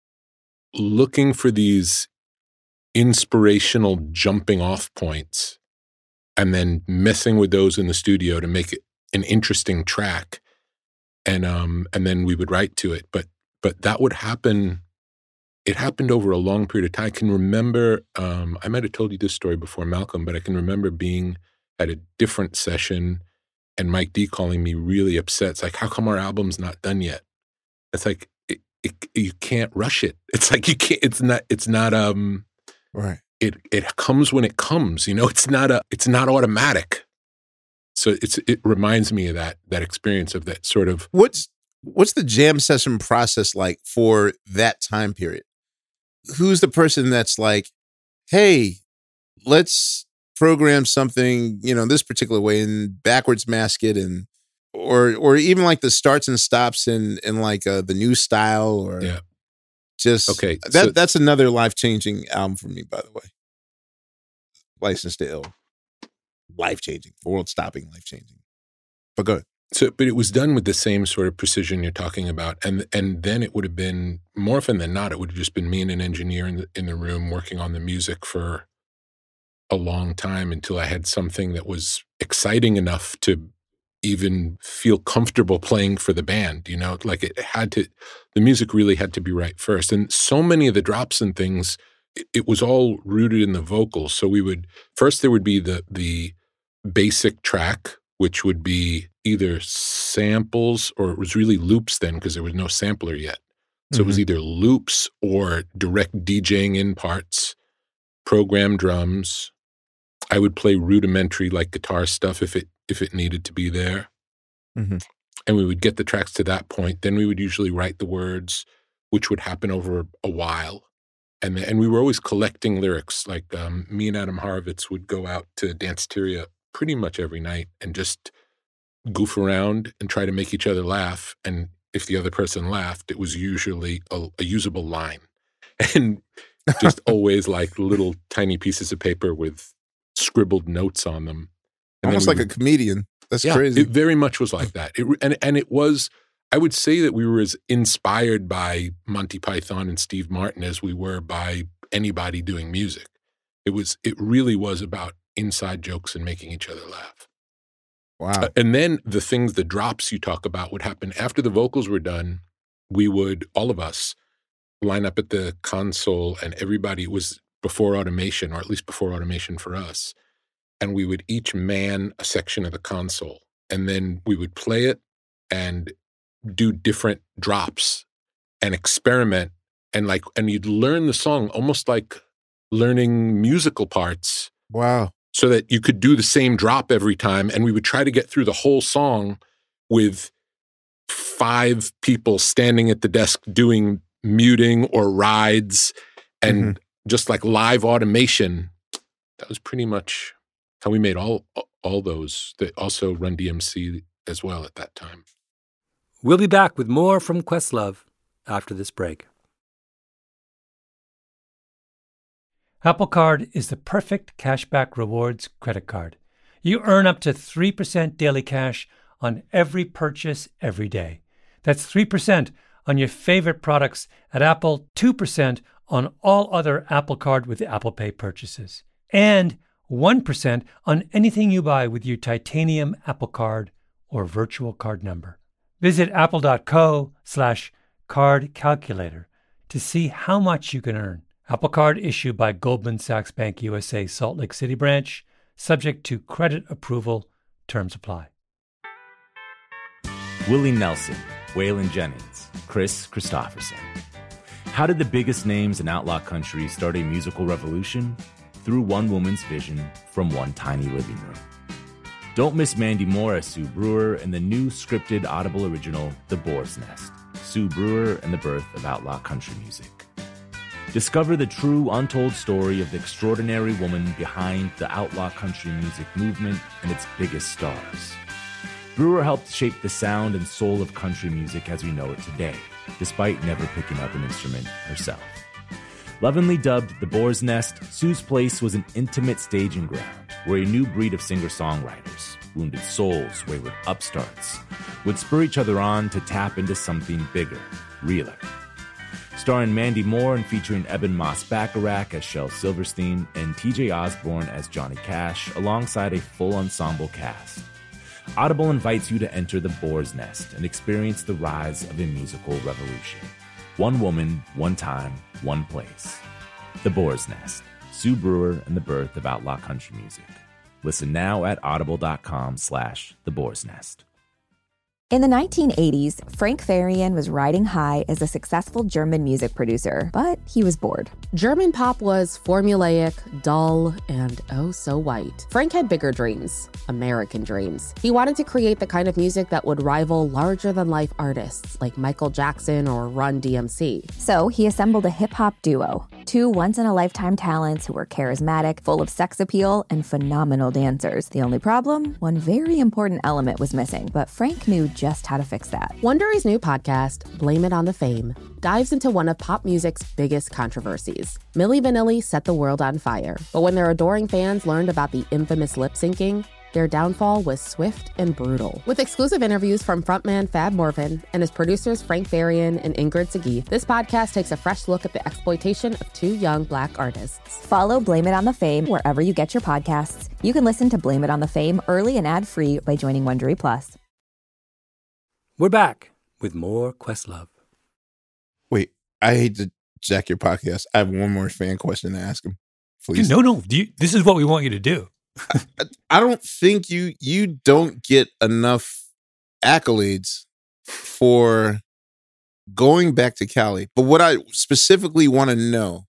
looking for these inspirational jumping off points and then messing with those in the studio to make it an interesting track. And um, and then we would write to it. But but that would happen. It happened over a long period of time. I can remember, um, I might have told you this story before, Malcolm, but I can remember being at a different session and Mike D calling me really upset. It's like, how come our album's not done yet? It's like, it, it, you can't rush it. It's like, you can't, it's not, it's not, um, right. It, it comes when it comes, you know, it's not a, it's not automatic. So it's, it reminds me of that, that experience of that sort of. What's, what's the jam session process like for that time period? Who's the person that's like, hey, let's program something, you know, this particular way and backwards mask it, and or or even like the starts and stops in in like uh, the new style, or yeah. just okay. That So, that's another life changing album for me, by the way. Licensed to Ill, life changing, world stopping, life changing. But go ahead. So, but it was done with the same sort of precision you're talking about, and and then it would have been, more often than not, it would have just been me and an engineer in the, in the room working on the music for a long time until I had something that was exciting enough to even feel comfortable playing for the band. You know, like it had to, the music really had to be right first. And so many of the drops and things, it, it was all rooted in the vocals. So we would first there would be the the basic track, which would be either samples, or it was really loops then because there was no sampler yet. So mm-hmm. It was either loops or direct DJing in parts, program drums. I would play rudimentary like guitar stuff if it if it needed to be there. Mm-hmm. And we would get the tracks to that point. Then we would usually write the words, which would happen over a while. And and we were always collecting lyrics. Like um, me and Adam Horovitz would go out to Danceteria pretty much every night and just goof around and try to make each other laugh. And if the other person laughed, it was usually a, a usable line. And just always like little tiny pieces of paper with scribbled notes on them. And almost like we, a comedian. That's yeah, crazy. It very much was like that. It, and, and it was, I would say that we were as inspired by Monty Python and Steve Martin as we were by anybody doing music. It was, it really was about inside jokes and making each other laugh. Wow. Uh, and then the things, the drops you talk about would happen after the vocals were done. We would, all of us, line up at the console, and everybody, it was before automation, or at least before automation for us. And we would each man a section of the console, and then we would play it and do different drops and experiment, and like, and you'd learn the song almost like learning musical parts. Wow. So that you could do the same drop every time. And we would try to get through the whole song with five people standing at the desk doing muting or rides and mm-hmm. just like live automation. That was pretty much how we made all all those. That also Run D M C as well at that time. We'll be back with more from Questlove after this break. Apple Card is the perfect cashback rewards credit card. You earn up to three percent daily cash on every purchase every day. That's three percent on your favorite products at Apple, two percent on all other Apple Card with Apple Pay purchases, and one percent on anything you buy with your titanium Apple Card or virtual card number. Visit apple.co slash card calculator to see how much you can earn. Apple Card issued by Goldman Sachs Bank U S A Salt Lake City branch, subject to credit approval. Terms apply. Willie Nelson, Waylon Jennings, Chris Christopherson. How did the biggest names in outlaw country start a musical revolution? Through one woman's vision from one tiny living room. Don't miss Mandy Moore as Sue Brewer in the new scripted Audible original, The Boar's Nest, Sue Brewer and the Birth of Outlaw Country Music. Discover the true, untold story of the extraordinary woman behind the outlaw country music movement and its biggest stars. Brewer helped shape the sound and soul of country music as we know it today, despite never picking up an instrument herself. Lovingly dubbed the Boar's Nest, Sue's Place was an intimate staging ground where a new breed of singer-songwriters, wounded souls, wayward upstarts, would spur each other on to tap into something bigger, realer. Starring Mandy Moore and featuring Ebon Moss-Bacharach as Shel Silverstein and T J Osborne as Johnny Cash, alongside a full ensemble cast. Audible invites you to enter the Boar's Nest and experience the rise of a musical revolution. One woman, one time, one place. The Boar's Nest, Sue Brewer and the birth of outlaw country music. Listen now at audible.com slash The Boar's Nest. In the nineteen eighties, Frank Farian was riding high as a successful German music producer, but he was bored. German pop was formulaic, dull, and oh so white. Frank had bigger dreams, American dreams. He wanted to create the kind of music that would rival larger-than-life artists like Michael Jackson or Run D M C. So he assembled a hip-hop duo, two once-in-a-lifetime talents who were charismatic, full of sex appeal, and phenomenal dancers. The only problem? One very important element was missing, but Frank knew just how to fix that. Wondery's new podcast, Blame It on the Fame, dives into one of pop music's biggest controversies. Milli Vanilli set the world on fire, but when their adoring fans learned about the infamous lip-syncing, their downfall was swift and brutal. With exclusive interviews from frontman Fab Morvan and his producers Frank Farian and Ingrid Seguí, this podcast takes a fresh look at the exploitation of two young Black artists. Follow Blame It on the Fame wherever you get your podcasts. You can listen to Blame It on the Fame early and ad-free by joining Wondery Plus. We're back with more Questlove. Wait, I hate to jack your podcast. I have one more fan question to ask him. Please. No, no. Do you, this is what we want you to do. I, I don't think you you don't get enough accolades for going back to Cali. But what I specifically want to know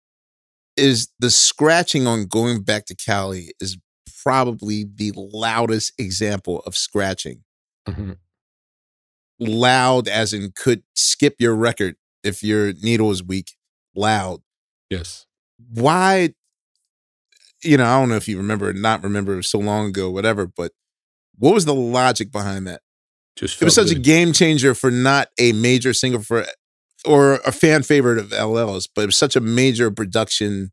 is the scratching on Going Back to Cali is probably the loudest example of scratching. Mm-hmm. Loud as in could skip your record if your needle is weak. Loud. Yes. Why? You know, I don't know if you remember or not remember so long ago, whatever, but what was the logic behind that? Just it was such good. a game changer for not a major single for or a fan favorite of L L's, but it was such a major production.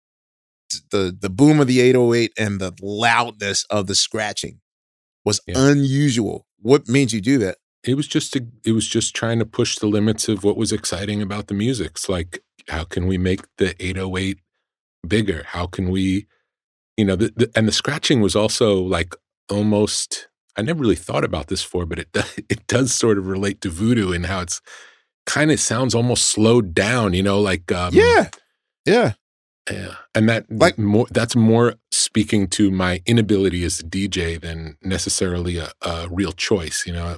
The the boom of the eight oh eight and the loudness of the scratching was yeah. unusual. What made you do that? It was just a, it was just trying to push the limits of what was exciting about the music. It's like, how can we make the eight oh eight bigger? How can we, you know, the, the, and the scratching was also like almost, I never really thought about this before, but it it does sort of relate to voodoo and how it's kind of sounds almost slowed down, you know, like um, yeah, yeah, yeah, and that like more that's more speaking to my inability as a D J than necessarily a, a real choice, you know.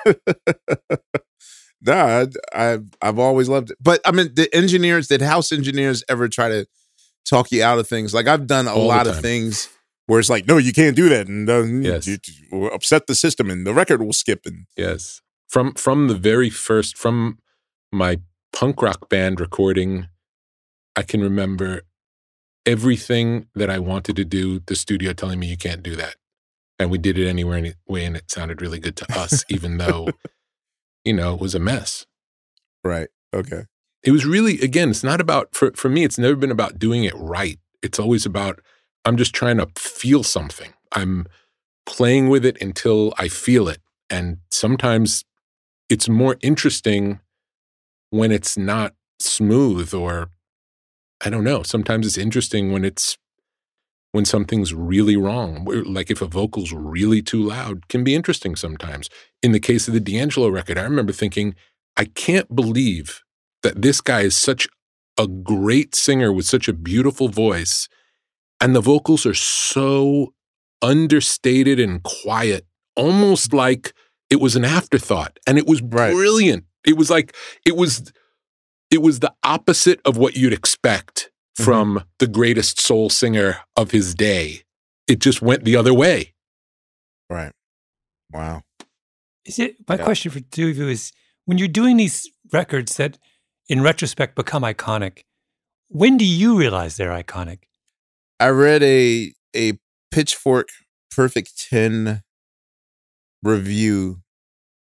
Nah, I, I've I've always loved it, but I mean, the engineers, did house engineers ever try to talk you out of things? Like I've done a All lot of things where it's like, no, you can't do that, and uh, yes. you, you upset the system, and the record will skip. And yes, from from the very first, from my punk rock band recording, I can remember everything that I wanted to do. The studio telling me you can't do that. And we did it anywhere, anyway, and it sounded really good to us, even though, you know, it was a mess. Right. Okay. It was really, again, it's not about, for, for me, it's never been about doing it right. It's always about, I'm just trying to feel something. I'm playing with it until I feel it. And sometimes it's more interesting when it's not smooth, or, I don't know, sometimes it's interesting when it's, when something's really wrong, like if a vocal's really too loud, can be interesting sometimes. In the case of the D'Angelo record, I remember thinking, I can't believe that this guy is such a great singer with such a beautiful voice, and the vocals are so understated and quiet, almost like it was an afterthought. And it was right. brilliant. It was like, it was, it was the opposite of what you'd expect from mm-hmm. the greatest soul singer of his day. It just went the other way. Right. Wow. Is it, my yeah. question for two of you is, when you're doing these records that in retrospect become iconic, when do you realize they're iconic? I read a a Pitchfork Perfect ten review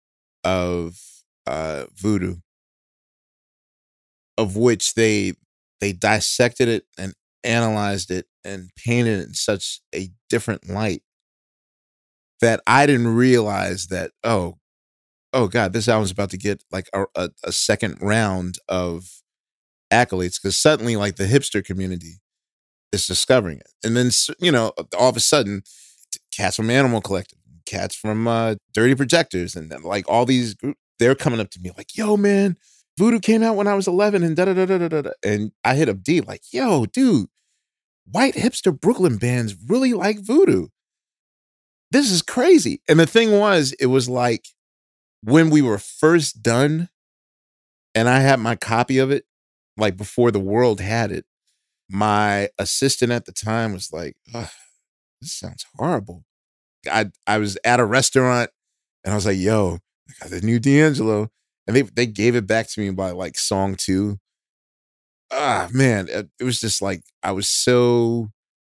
of uh, Voodoo, of which they they dissected it and analyzed it and painted it in such a different light that I didn't realize that, oh, oh God, this album's about to get like a, a, a second round of accolades, because suddenly like the hipster community is discovering it. And then, you know, all of a sudden, cats from Animal Collective, cats from uh, Dirty Projectors, and like all these groups, they're coming up to me like, yo, man, Voodoo came out when I was eleven and da da da da da da. And I hit up D like, yo, dude, white hipster Brooklyn bands really like Voodoo. This is crazy. And the thing was, it was like when we were first done and I had my copy of it, like before the world had it, my assistant at the time was like, oh, this sounds horrible. I I was at a restaurant and I was like, yo, I got the new D'Angelo. And they they gave it back to me by like song two. Ah, man, it, it was just like, I was so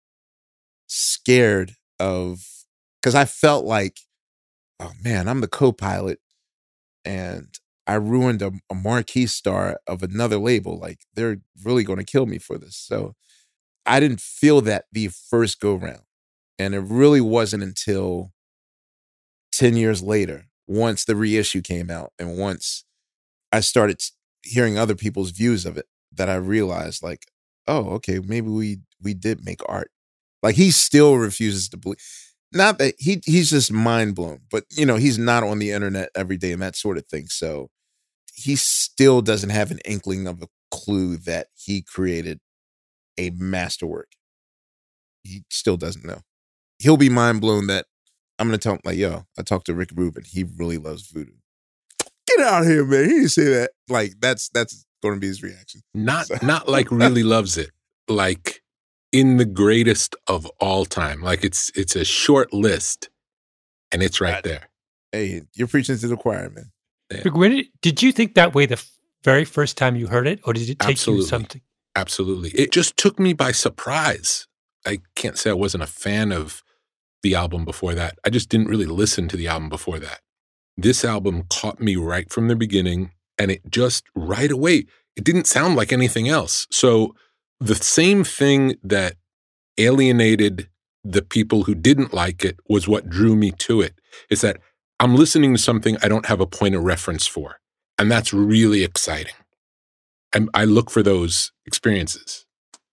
scared of, because I felt like, oh man, I'm the co-pilot and I ruined a, a marquee star of another label. Like, they're really going to kill me for this. So I didn't feel that the first go round. And it really wasn't until ten years later, once the reissue came out and once I started hearing other people's views of it, that I realized like, oh, okay, maybe we we did make art. Like, he still refuses to believe. Not that he he's just mind blown, but you know, he's not on the internet every day and that sort of thing. So he still doesn't have an inkling of a clue that he created a masterwork. He still doesn't know. He'll be mind blown that I'm going to tell him like, yo, I talked to Rick Rubin. He really loves Voodoo. Get out of here, man. He didn't say that. Like, that's, that's going to be his reaction. Not, so. not like really loves it. Like in the greatest of all time. Like it's, it's a short list and it's right there. Hey, you're preaching to the choir, man. Yeah. When did, did you think that way the f- very first time you heard it, or did it take Absolutely. you something? Absolutely. It just took me by surprise. I can't say I wasn't a fan of the album before that. I just didn't really listen to the album before that. This album caught me right from the beginning, and it just right away, it didn't sound like anything else. So the same thing that alienated the people who didn't like it was what drew me to it, is that I'm listening to something I don't have a point of reference for. And that's really exciting. And I look for those experiences.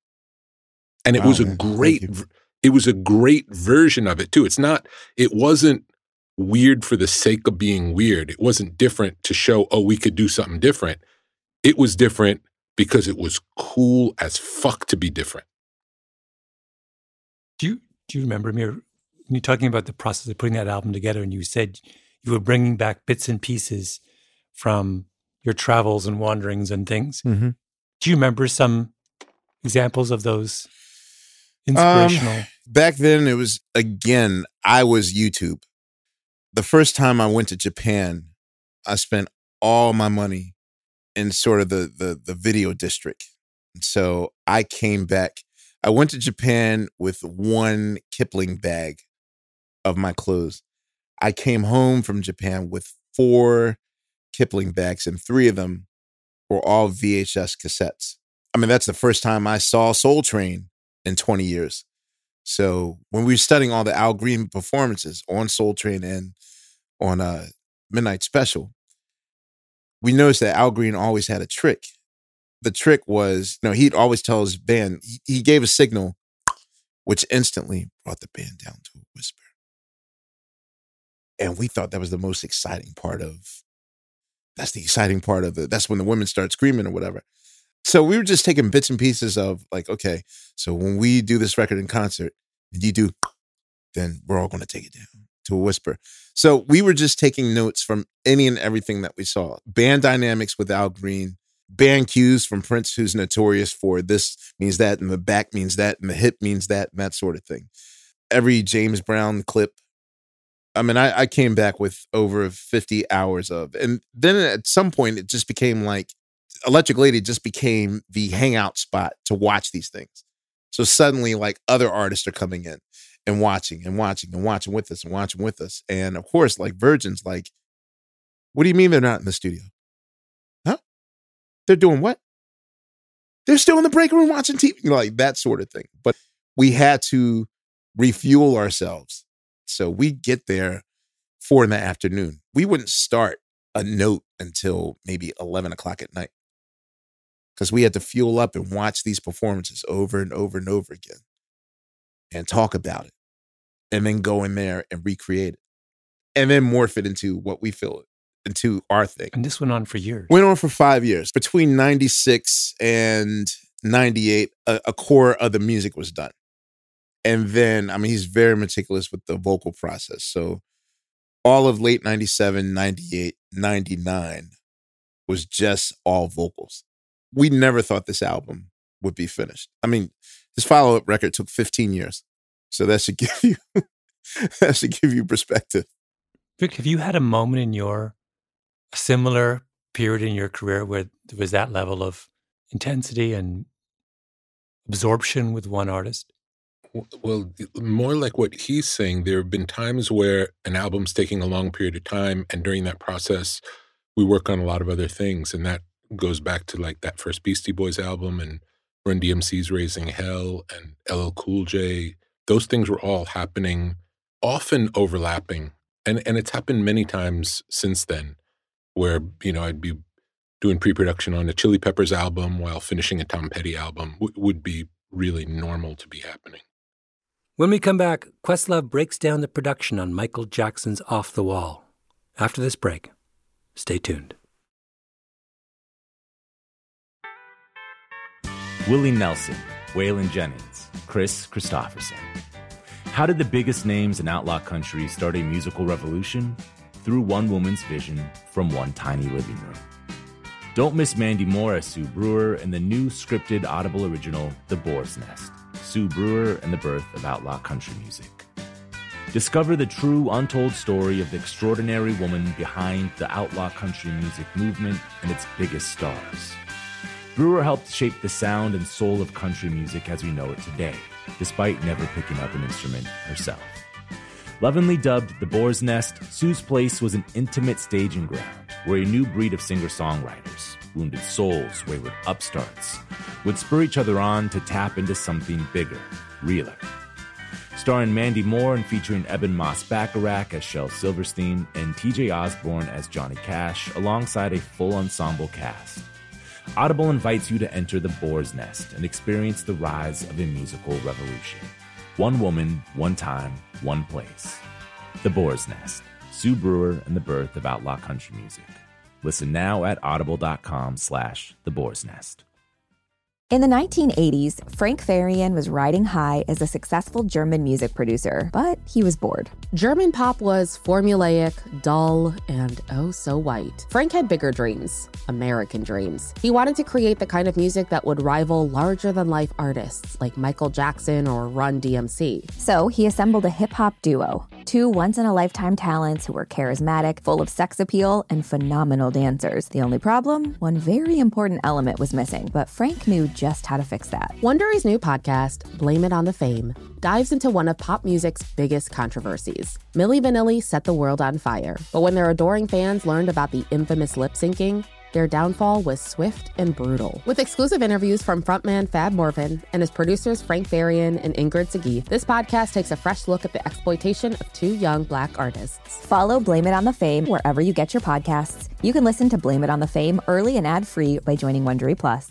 And it wow, was a man. great, it was a great version of it too. It's not, it wasn't weird for the sake of being weird. It wasn't different to show, oh, we could do something different. It was different because it was cool as fuck to be different. Do you, do you remember, Amir, when you're talking about the process of putting that album together, and you said you were bringing back bits and pieces from your travels and wanderings and things. Mm-hmm. Do you remember some examples of those inspirational? Um, back then, it was, again, I was YouTube. The first time I went to Japan, I spent all my money in sort of the the, the video district. And so I came back. I went to Japan with one Kipling bag of my clothes. I came home from Japan with four Kipling bags, and three of them were all V H S cassettes. I mean, that's the first time I saw Soul Train in twenty years. So when we were studying all the Al Green performances on Soul Train and on uh, Midnight Special, we noticed that Al Green always had a trick. The trick was, you know, he'd always tell his band, he, he gave a signal, which instantly brought the band down to a whisper. And we thought that was the most exciting part of, that's the exciting part of the, that's when the women start screaming or whatever. So we were just taking bits and pieces of like, okay, so when we do this record in concert and you do, then we're all going to take it down to a whisper. So we were just taking notes from any and everything that we saw. Band dynamics with Al Green, band cues from Prince, who's notorious for this means that, and the back means that, and the hip means that, and that sort of thing. Every James Brown clip. I mean, I, I came back with over fifty hours of, and then at some point it just became like, Electric Lady just became the hangout spot to watch these things. So suddenly like other artists are coming in and watching and watching and watching with us and watching with us. And of course, like Virgin's like, what do you mean they're not in the studio? Huh? They're doing what? they're still in the break room watching T V, you know, like that sort of thing. But we had to refuel ourselves. So we get there four in the afternoon. We wouldn't start a note until maybe eleven o'clock at night because we had to fuel up and watch these performances over and over and over again and talk about it and then go in there and recreate it and then morph it into what we feel into our thing. And this went on for years. Went on for five years. Between ninety-six and ninety-eight, a, a core of the music was done. And then, I mean, he's very meticulous with the vocal process. So all of late ninety-seven, ninety-eight, ninety-nine was just all vocals. We never thought this album would be finished. I mean, his follow-up record took fifteen years. So that should give you that should give you perspective. Rick, have you had a moment in your a similar period in your career where there was that level of intensity and absorption with one artist? Well, more like what he's saying, there have been times where an album's taking a long period of time, and during that process, we work on a lot of other things, and that goes back to like that first Beastie Boys album and Run D M C's Raising Hell and L L Cool J. Those things were all happening, often overlapping, and and it's happened many times since then, where, you know, I'd be doing pre-production on a Chili Peppers album while finishing a Tom Petty album w- would be really normal to be happening. When we come back, Questlove breaks down the production on Michael Jackson's Off the Wall. After this break, stay tuned. Willie Nelson, Waylon Jennings, Chris Christopherson. How did the biggest names in outlaw country start a musical revolution? Through one woman's vision from one tiny living room. Don't miss Mandy Moore as Sue Brewer in the new scripted Audible original, The Boar's Nest, Sue Brewer and the Birth of Outlaw Country Music. Discover the true, untold story of the extraordinary woman behind the outlaw country music movement and its biggest stars. Brewer helped shape the sound and soul of country music as we know it today, despite never picking up an instrument herself. Lovingly dubbed The Boar's Nest, Sue's place was an intimate staging ground where a new breed of singer-songwriters, wounded souls, wayward upstarts, would spur each other on to tap into something bigger, realer. Starring Mandy Moore and featuring Eben Moss-Bacharach as Shel Silverstein and T J Osborne as Johnny Cash, alongside a full ensemble cast. Audible invites you to enter The Boar's Nest and experience the rise of a musical revolution. One woman, one time, one place. The Boar's Nest, Sue Brewer and the Birth of Outlaw Country Music. Listen now at audible.com slash The Boar's Nest. In the nineteen eighties, Frank Farian was riding high as a successful German music producer, but he was bored. German pop was formulaic, dull, and oh so white. Frank had bigger dreams, American dreams. He wanted to create the kind of music that would rival larger-than-life artists like Michael Jackson or Run D M C. So he assembled a hip-hop duo, two once-in-a-lifetime talents who were charismatic, full of sex appeal, and phenomenal dancers. The only problem? One very important element was missing, but Frank knew just how to fix that. Wondery's new podcast, Blame It on the Fame, dives into one of pop music's biggest controversies. Milli Vanilli set the world on fire, but when their adoring fans learned about the infamous lip syncing, their downfall was swift and brutal. With exclusive interviews from frontman Fab Morvan and his producers Frank Farian and Ingrid Segui, this podcast takes a fresh look at the exploitation of two young Black artists. Follow Blame It on the Fame wherever you get your podcasts. You can listen to Blame It on the Fame early and ad-free by joining Wondery Plus.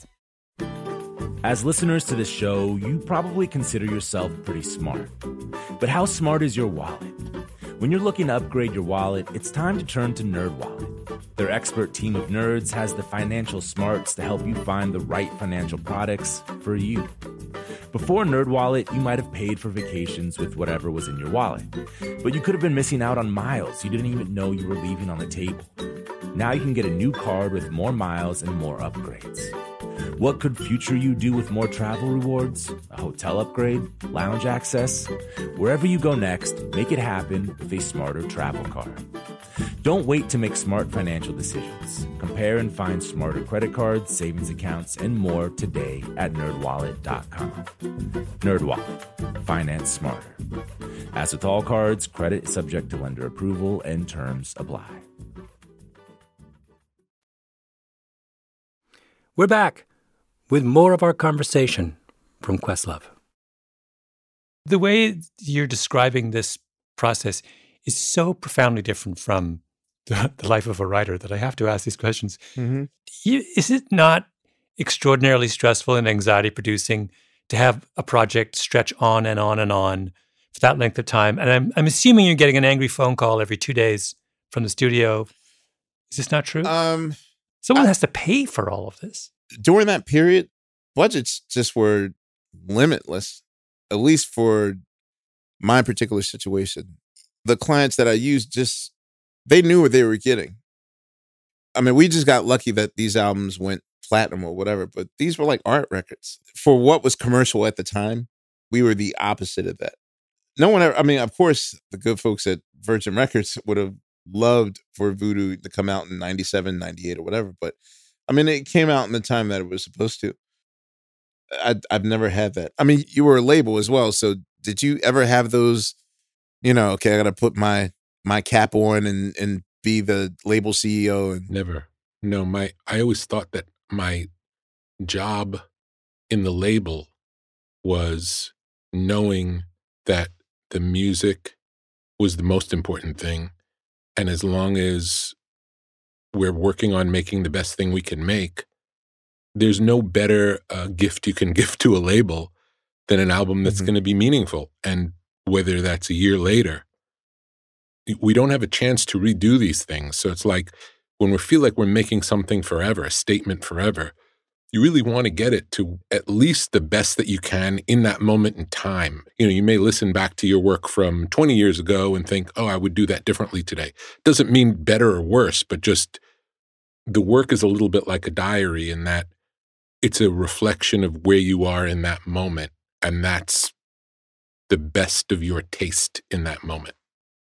As listeners to this show, you probably consider yourself pretty smart. But how smart is your wallet? When you're looking to upgrade your wallet, it's time to turn to NerdWallet. Their expert team of nerds has the financial smarts to help you find the right financial products for you. Before NerdWallet, you might have paid for vacations with whatever was in your wallet. But you could have been missing out on miles you didn't even know you were leaving on the table. Now you can get a new card with more miles and more upgrades. What could future you do with more travel rewards? A hotel upgrade? Lounge access? Wherever you go next, make it happen with a smarter travel card. Don't wait to make smart financial decisions. Compare and find smarter credit cards, savings accounts, and more today at nerd wallet dot com. NerdWallet. Finance smarter. As with all cards, credit is subject to lender approval and terms apply. We're back. with more of our conversation from Questlove. The way you're describing this process is so profoundly different from the, the life of a writer that I have to ask these questions. Mm-hmm. You, is it not extraordinarily stressful and anxiety-producing to have a project stretch on and on and on for that length of time? And I'm, I'm assuming you're getting an angry phone call every two days from the studio. Is this not true? Um, Someone I, has to pay for all of this. During that period, budgets just were limitless, at least for my particular situation. The clients that I used just, they knew what they were getting. I mean, we just got lucky that these albums went platinum or whatever, but these were like art records. For what was commercial at the time, we were the opposite of that. No one ever, I mean, of course, the good folks at Virgin Records would have loved for Voodoo to come out in ninety-seven, ninety-eight or whatever, but I mean, it came out in the time that it was supposed to. I, I've never had that. I mean, you were a label as well, so did you ever have those, you know, okay, I got to put my my cap on and and be the label C E O? And never. No, my I always thought that my job in the label was knowing that the music was the most important thing. And as long as we're working on making the best thing we can make, there's no better uh, gift you can give to a label than an album that's mm-hmm. going to be meaningful. And whether that's a year later, we don't have a chance to redo these things. So it's like when we feel like we're making something forever, a statement forever, you really want to get it to at least the best that you can in that moment in time. You know, you may listen back to your work from twenty years ago and think, oh, I would do that differently today. Doesn't mean better or worse, but just the work is a little bit like a diary in that it's a reflection of where you are in that moment. And that's the best of your taste in that moment.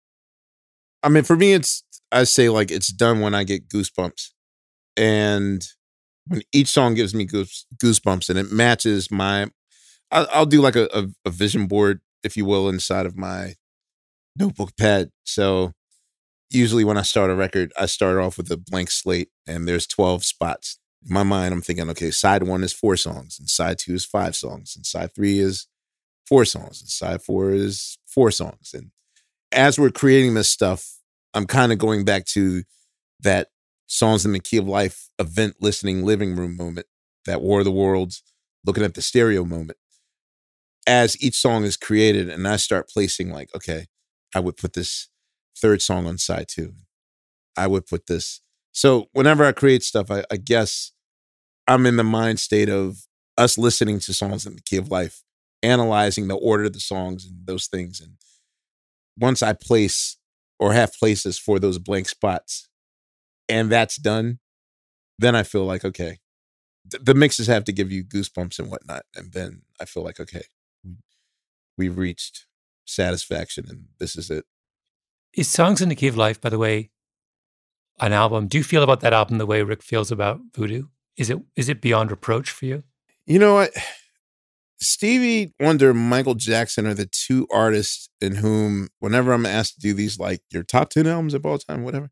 I mean, for me, it's, I say like it's done when I get goosebumps. And when each song gives me goose, goosebumps and it matches my, I'll, I'll do like a, a, a vision board, if you will, inside of my notebook pad. So usually when I start a record, I start off with a blank slate and there's twelve spots. In my mind, I'm thinking, okay, side one is four songs and side two is five songs and side three is four songs and side four is four songs. And as we're creating this stuff, I'm kind of going back to that Songs in the Key of Life event listening living room moment, that War of the Worlds, looking at the stereo moment. As each song is created and I start placing like, okay, I would put this third song on side two. I would put this. So whenever I create stuff, I, I guess I'm in the mind state of us listening to Songs in the Key of Life, analyzing the order of the songs and those things. And once I place or have places for those blank spots, and that's done, then I feel like, okay, th- the mixes have to give you goosebumps and whatnot. And then I feel like, okay, we've reached satisfaction and this is it. Is Songs in the Key of Life, by the way, an album? Do you feel about that album the way Rick feels about Voodoo? Is it is it beyond reproach for you? You know what? Stevie Wonder and Michael Jackson are the two artists in whom, whenever I'm asked to do these, like your top ten albums of all time, whatever,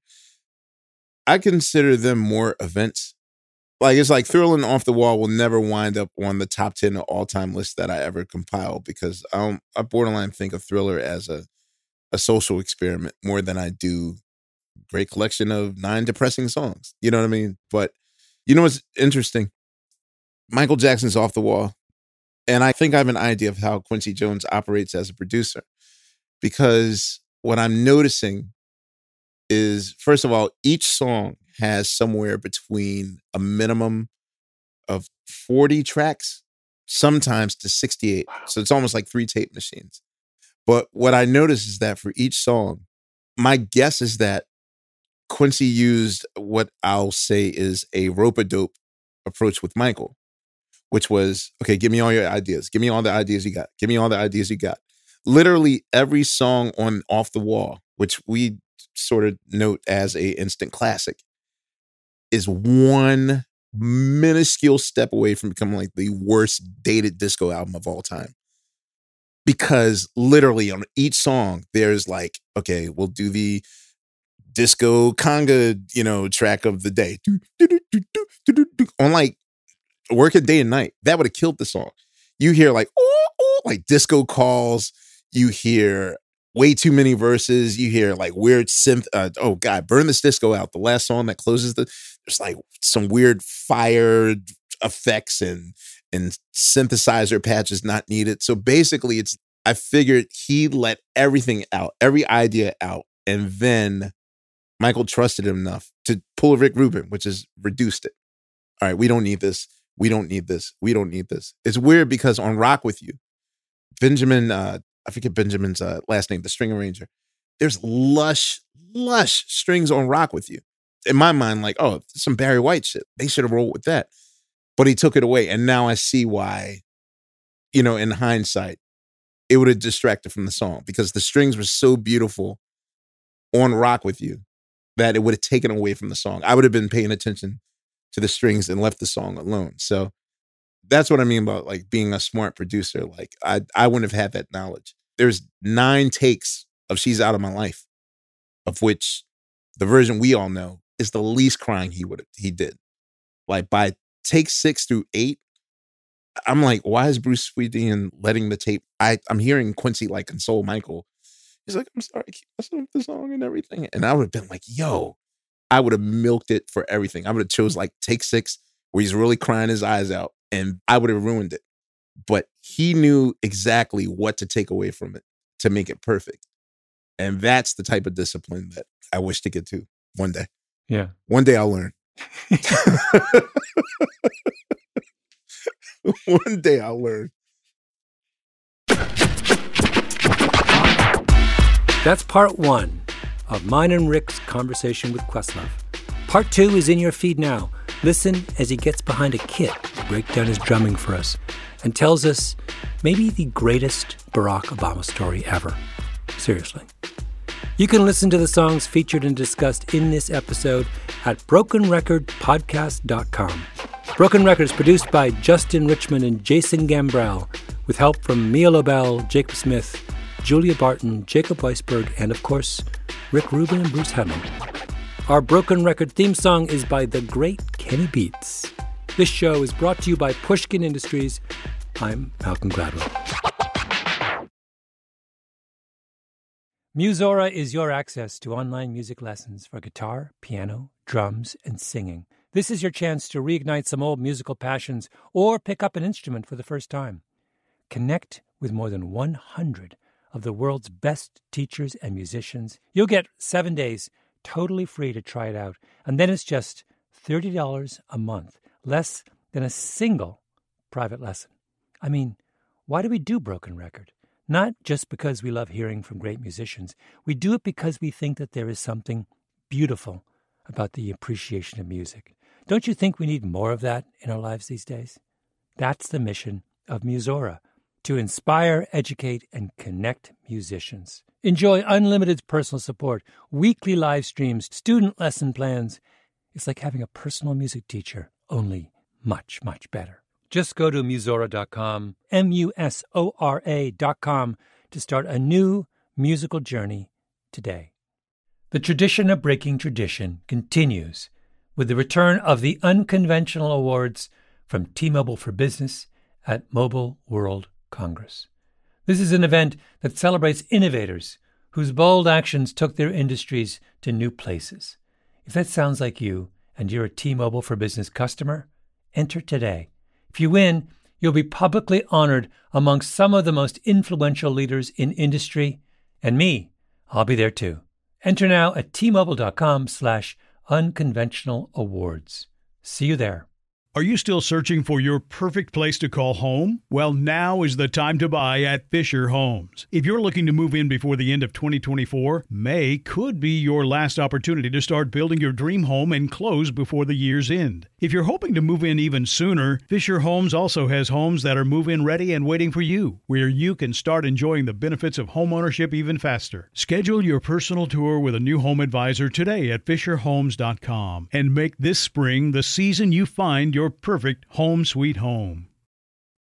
I consider them more events. Like, it's like Thriller and Off the Wall will never wind up on the top ten all-time list that I ever compile because I, don't, I borderline think of Thriller as a, a social experiment more than I do great collection of nine depressing songs. You know what I mean? But you know what's interesting? Michael Jackson's Off the Wall. And I think I have an idea of how Quincy Jones operates as a producer. Because what I'm noticing is, first of all, each song has somewhere between a minimum of forty tracks, sometimes to sixty-eight. Wow. So it's almost like three tape machines. But what I notice is that for each song, my guess is that Quincy used what I'll say is a rope-a-dope approach with Michael, which was, okay, give me all your ideas. Give me all the ideas you got. Give me all the ideas you got. Literally every song on Off the Wall, which we sort of note as a instant classic, is one minuscule step away from becoming like the worst dated disco album of all time. Because literally on each song, there's like, okay, we'll do the disco conga, you know, track of the day. On like working day and night. That would have killed the song. You hear like, ooh, ooh, like disco calls. You hear way too many verses. You hear like weird synth. Uh, oh God, Burn This Disco Out. The last song that closes the, there's like some weird fire effects and, and synthesizer patches not needed. So basically it's, I figured he let everything out, every idea out. And then Michael trusted him enough to pull a Rick Rubin, which is reduced it. All right, we don't need this. We don't need this. We don't need this. It's weird because on Rock With You, Benjamin, uh, I forget Benjamin's uh, last name, the string arranger, there's lush, lush strings on Rock With You. In my mind, like, oh, some Barry White shit. They should have rolled with that. But he took it away. And now I see why, you know, in hindsight, it would have distracted from the song because the strings were so beautiful on Rock With You that it would have taken away from the song. I would have been paying attention to the strings and left the song alone. So that's what I mean about like being a smart producer. Like I, I wouldn't have had that knowledge. There's nine takes of She's Out of My Life, of which the version we all know is the least crying he would he did. Like by take six through eight, I'm like, why is Bruce Sweetin letting the tape? I, I'm hearing Quincy like console Michael. He's like, I'm sorry, I keep messing up the song and everything. And I would have been like, yo, I would have milked it for everything. I would have chose like take six where he's really crying his eyes out and I would have ruined it. But he knew exactly what to take away from it to make it perfect. And that's the type of discipline that I wish to get to one day. Yeah. One day I'll learn. One day I'll learn. That's part one of mine and Rick's conversation with Questlove. Part two is in your feed now. Listen as he gets behind a kit to break down his drumming for us and tells us maybe the greatest Barack Obama story ever. Seriously. You can listen to the songs featured and discussed in this episode at broken record podcast dot com. Broken Record is produced by Justin Richmond and Jason Gambrell, with help from Mia Lobel, Jacob Smith, Julia Barton, Jacob Weisberg, and of course, Rick Rubin and Bruce Hedlund. Our Broken Record theme song is by the great Kenny Beats. This show is brought to you by Pushkin Industries. I'm Malcolm Gladwell. Musora is your access to online music lessons for guitar, piano, drums, and singing. This is your chance to reignite some old musical passions or pick up an instrument for the first time. Connect with more than one hundred of the world's best teachers and musicians. You'll get seven days totally free to try it out. And then it's just thirty dollars a month, less than a single private lesson. I mean, why do we do Broken Record? Not just because we love hearing from great musicians. We do it because we think that there is something beautiful about the appreciation of music. Don't you think we need more of that in our lives these days? That's the mission of Musora, to inspire, educate, and connect musicians. Enjoy unlimited personal support, weekly live streams, student lesson plans. It's like having a personal music teacher, only much, much better. Just go to musora dot com, M U S O R A dot com, to start a new musical journey today. The tradition of breaking tradition continues with the return of the Unconventional Awards from T-Mobile for Business at Mobile World Congress. This is an event that celebrates innovators whose bold actions took their industries to new places. If that sounds like you and you're a T-Mobile for Business customer, enter today. If you win, you'll be publicly honored amongst some of the most influential leaders in industry. And me, I'll be there too. Enter now at T-Mobile.com slash unconventional awards. See you there. Are you still searching for your perfect place to call home? Well, now is the time to buy at Fisher Homes. If you're looking to move in before the end of twenty twenty-four, May could be your last opportunity to start building your dream home and close before the year's end. If you're hoping to move in even sooner, Fisher Homes also has homes that are move-in ready and waiting for you, where you can start enjoying the benefits of homeownership even faster. Schedule your personal tour with a new home advisor today at fisher homes dot com and make this spring the season you find your perfect home sweet home.